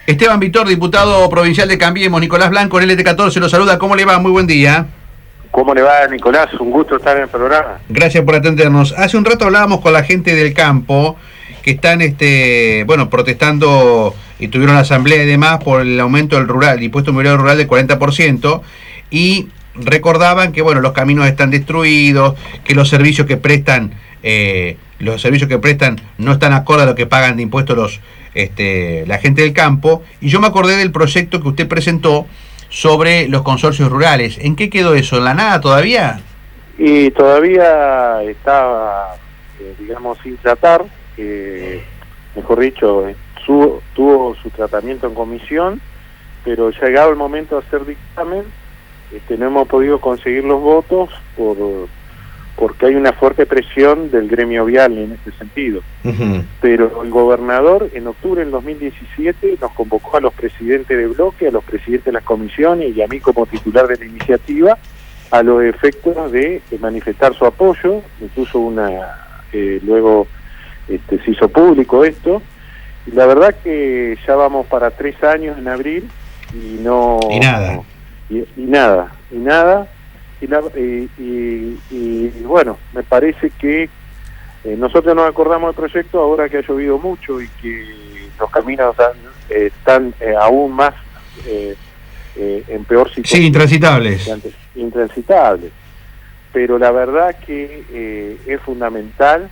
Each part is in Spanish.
Esteban Vitor, diputado provincial de Cambiemos. Nicolás Blanco, en LT14, lo saluda. ¿Cómo le va? Muy buen día. ¿Cómo le va, Nicolás? Un gusto estar en el programa. Gracias por atendernos. Hace un rato hablábamos con la gente del campo que están protestando y tuvieron la asamblea y demás por el aumento del impuesto inmobiliario rural del 40%, y recordaban que los caminos están destruidos, que los servicios que prestan no están acorde a lo que pagan de impuestos la gente del campo. Y yo me acordé del proyecto que usted presentó sobre los consorcios rurales. ¿En qué quedó eso? ¿En la nada todavía? Y todavía está, sin tratar. Mejor dicho, tuvo su tratamiento en comisión, pero llegado el momento de hacer dictamen, no hemos podido conseguir los votos porque hay una fuerte presión del gremio vial en este sentido. Uh-huh. Pero el gobernador en octubre del 2017 nos convocó a los presidentes de bloque, a los presidentes de las comisiones y a mí como titular de la iniciativa a los efectos de manifestar su apoyo. Incluso luego se hizo público esto, y la verdad que ya vamos para 3 años en abril y nada. Me parece que nosotros nos acordamos del proyecto ahora que ha llovido mucho y que los caminos están aún más en peor situación. Sí, intransitables. Pero la verdad que es fundamental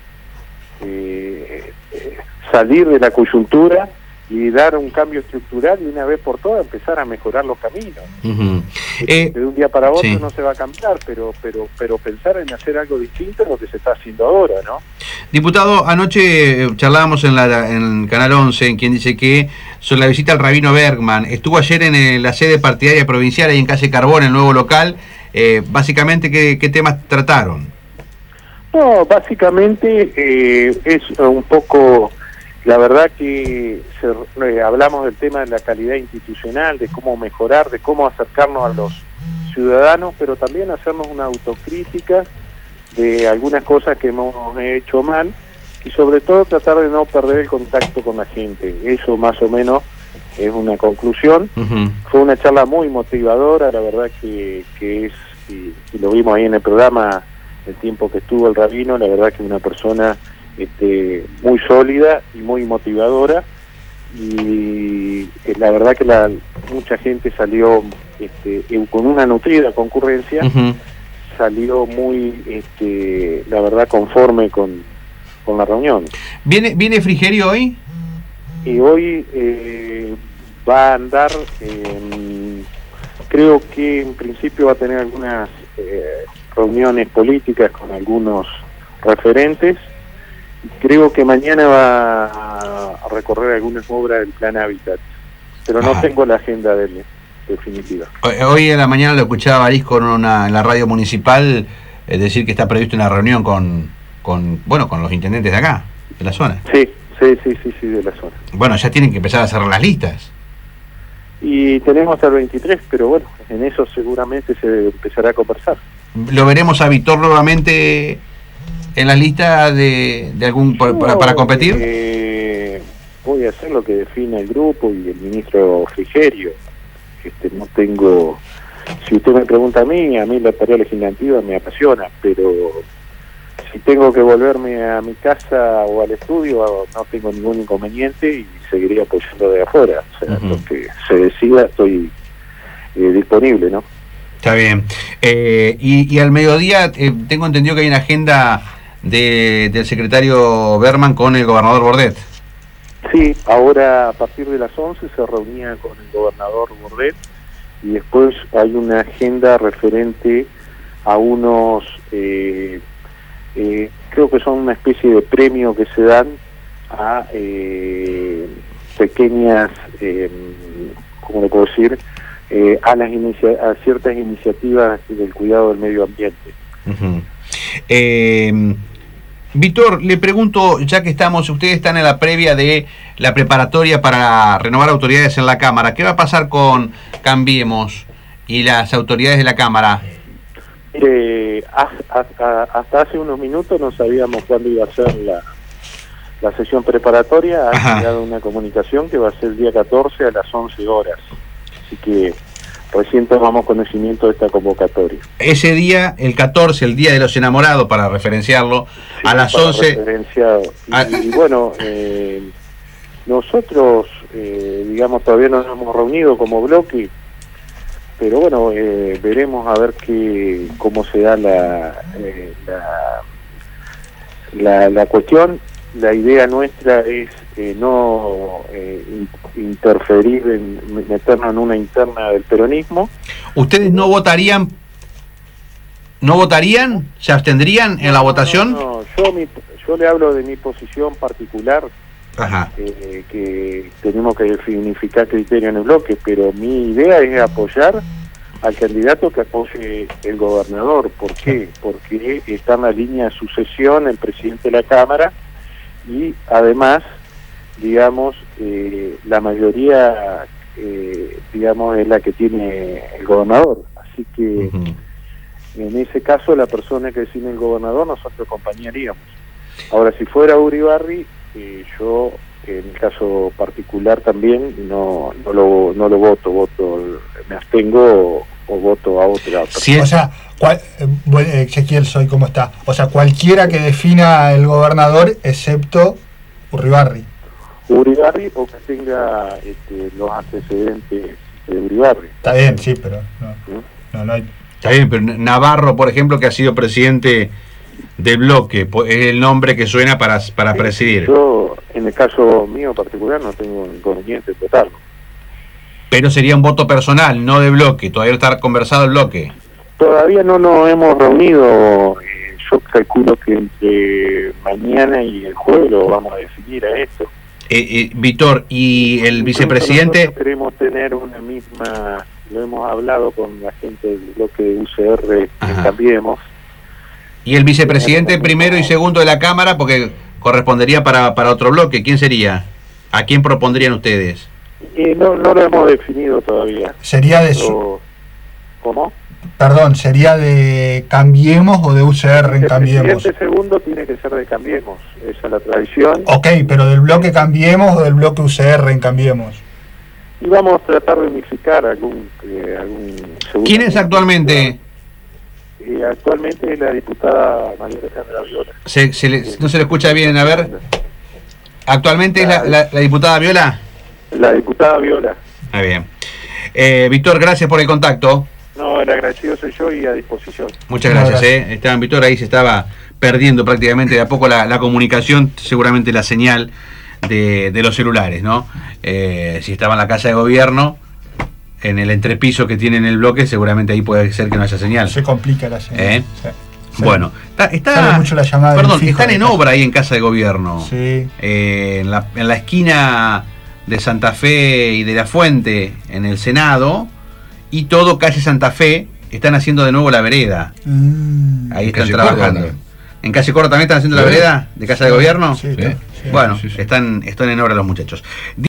salir de la coyuntura y dar un cambio estructural y una vez por todas empezar a mejorar los caminos. Uh-huh. De un día para otro sí. No se va a cambiar, pero pensar en hacer algo distinto es lo que se está haciendo ahora, ¿no? Diputado, anoche charlábamos en Canal 11, en quien dice que sobre la visita al Rabino Bergman. Estuvo ayer en la sede partidaria provincial, ahí en calle Carbón, el nuevo local. Básicamente, ¿qué temas trataron? No, básicamente es un poco... La verdad que hablamos del tema de la calidad institucional, de cómo mejorar, de cómo acercarnos a los ciudadanos, pero también hacernos una autocrítica de algunas cosas que hemos hecho mal y sobre todo tratar de no perder el contacto con la gente. Eso más o menos es una conclusión. Uh-huh. Fue una charla muy motivadora, la verdad que es, y lo vimos ahí en el programa, el tiempo que estuvo el rabino, la verdad que una persona... muy sólida y muy motivadora, y la verdad que mucha gente salió con una nutrida concurrencia. Uh-huh. Salió muy la verdad conforme con la reunión. ¿Viene Frigerio hoy? Y hoy va a andar, creo que en principio va a tener algunas reuniones políticas con algunos referentes. Creo que mañana va a recorrer algunas obras del Plan Hábitat, pero no tengo la agenda de él definitiva. Hoy en la mañana lo escuchaba Barisco en la radio municipal decir que está prevista una reunión con los intendentes de acá, de la zona. Sí, de la zona. Bueno, ya tienen que empezar a cerrar las listas. Y tenemos hasta el 23, pero en eso seguramente se empezará a conversar. ¿Lo veremos a Vitor nuevamente en la lista de algún para competir? Voy a hacer lo que define el grupo y el ministro Frigerio. No tengo... Si usted me pregunta a mí la tarea legislativa me apasiona, pero si tengo que volverme a mi casa o al estudio, no tengo ningún inconveniente y seguiré apoyando de afuera. O sea, uh-huh. Lo que se decida, estoy disponible, ¿no? Está bien. Y al mediodía tengo entendido que hay una agenda del secretario Bergman con el gobernador Bordet. Sí, ahora a partir de las 11 se reunía con el gobernador Bordet y después hay una agenda referente a unos, creo que son una especie de premio que se dan a pequeñas, ¿cómo le puedo decir?, a ciertas iniciativas del cuidado del medio ambiente. Uh-huh. Víctor, le pregunto, ya que ustedes están en la previa de la preparatoria para renovar autoridades en la Cámara, ¿qué va a pasar con Cambiemos y las autoridades de la Cámara? Hasta hace unos minutos no sabíamos cuándo iba a ser la sesión preparatoria, ha Ajá. llegado una comunicación que va a ser el día 14 a las 11 horas. Así que recién tomamos conocimiento de esta convocatoria. Ese día, el 14, el Día de los Enamorados, para referenciarlo, Sí, a las para 11... referenciado. Ah. Y bueno, nosotros, digamos, todavía no nos hemos reunido como bloque, pero bueno, veremos a ver cómo se da la cuestión. La idea nuestra es no interferir, meternos en una interna del peronismo. ¿Ustedes no votarían? ¿No votarían? ¿Se abstendrían en la votación? No, yo le hablo de mi posición particular, Ajá. que tenemos que significar criterio en el bloque, pero mi idea es apoyar al candidato que apoye el gobernador. ¿Por qué? Porque está en la línea de sucesión el presidente de la Cámara y además, digamos, la mayoría, digamos, es la que tiene el gobernador. Así que en ese caso la persona que define el gobernador nosotros acompañaríamos. Ahora, si fuera Uribarri, yo en el caso particular también no lo voto, me abstengo o voto a otra persona. Sí, o sea, Ezequiel Soy, ¿cómo está? O sea, cualquiera que defina el gobernador excepto Uribarri. Uribarri o que tenga los antecedentes de Uribarri. Está bien, sí, pero no hay... Está bien, pero Navarro, por ejemplo, que ha sido presidente del bloque, es el nombre que suena para presidir. Yo, en el caso mío particular, no tengo inconveniente en votarlo. Pero sería un voto personal, no de bloque. Todavía no está conversado el bloque. Todavía no nos hemos reunido. Yo calculo que entre mañana y el jueves lo vamos a definir a esto. Víctor, ¿y el vicepresidente? Nosotros queremos tener una misma... Lo hemos hablado con la gente del bloque de UCR, que Cambiemos. ¿Y el vicepresidente primero y segundo de la Cámara? Porque correspondería para otro bloque. ¿Quién sería? ¿A quién propondrían ustedes? No lo hemos definido todavía. ¿Sería de ¿Cómo? Perdón, ¿sería de Cambiemos o de UCR en Cambiemos? El presidente segundo tiene que ser de Cambiemos, esa es la tradición. Ok, pero ¿del bloque Cambiemos o del bloque UCR en Cambiemos? Y vamos a tratar de unificar algún segundo. ¿Quién es actualmente? Actualmente es la diputada María Alejandra Viola. No se le escucha bien, a ver. ¿Actualmente es la diputada Viola? La diputada Viola. Muy bien. Víctor, gracias por el contacto. No, el agradecido soy yo y a disposición. Muchas gracias. Esteban Víctor, ahí se estaba perdiendo prácticamente de a poco la comunicación, seguramente la señal de los celulares, ¿no? Si estaba en la casa de gobierno, en el entrepiso que tiene en el bloque, seguramente ahí puede ser que no haya señal. Se complica la señal. Bueno, sale mucho la llamada. Perdón, están en obra ahí en casa de gobierno. Sí. En la esquina de Santa Fe y de La Fuente, en el Senado, y todo calle Santa Fe, están haciendo de nuevo la vereda. Ahí están trabajando. Córdoba. ¿En calle Córdoba también están haciendo la vereda de casa de gobierno? Sí, Sí. Bueno, Sí. están en obra los muchachos.